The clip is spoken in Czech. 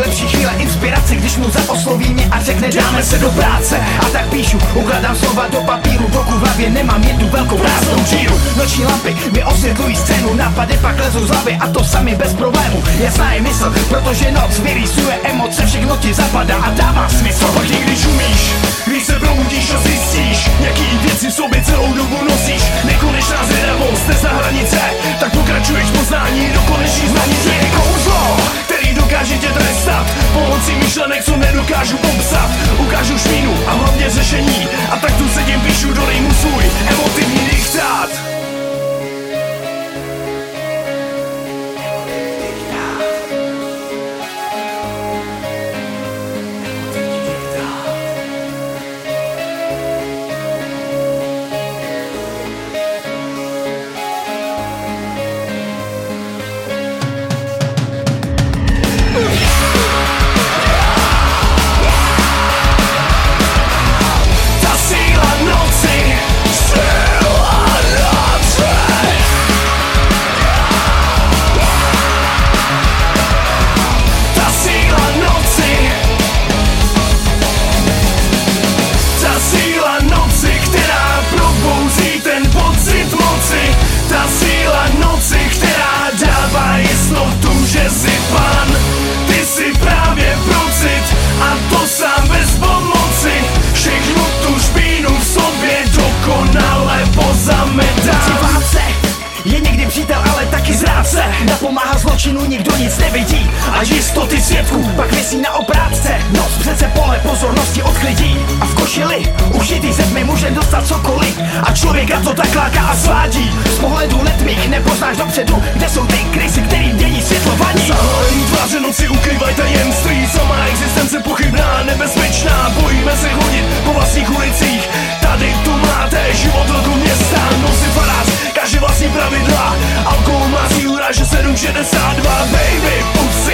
nejlepší chvíle inspirace, když mu osloví mě a řekne dáme se do práce. A tak píšu, ukladám slova do papíru, dokud v hlavě nemám jednu velkou prázdnou díru. Noční lampy mi osvětlují scénu, nápady pak lezou z hlavy a to sami bez problému. Jasná je mysl, protože noc vyrýsuje emoce, všechno ti zapadá a dává smysl. Hodně když umíš, když se probudíš a zjistíš, jaký věci v sobě celou dobu nosíš. Nekonečná zvědavost, nezná hranice, tak pokračuješ poznání do koneční znanice. Je kouzlo, který dokáže tě trestat, pomocí myšlenek, co nedokážu popsat. Ukážu šmínu a hlavně řešení, a tak tu sedím, píšu do rýmu svůj emotivní diktát. Napomáhá zločinu, nikdo nic nevidí a jistoty svědků pak visí na obrátce. Noc přece pole pozornosti odklidí a v košili ušitý ze tmy může dostat cokoliv a člověka to tak láká a svádí. Z pohledu letmých nepoznáš dopředu, kde jsou ty krysy, kterým dění světlo vadí. Zahalení tváře noci ukrývaj tajemství, sama existence pochybná, nebezpečná. Bojíme se chodit po vlastních ulicích, tady tu máte život velkou města. Noci farář, každý vlastní pravidla, alkohol má sílu, že 762, baby, pust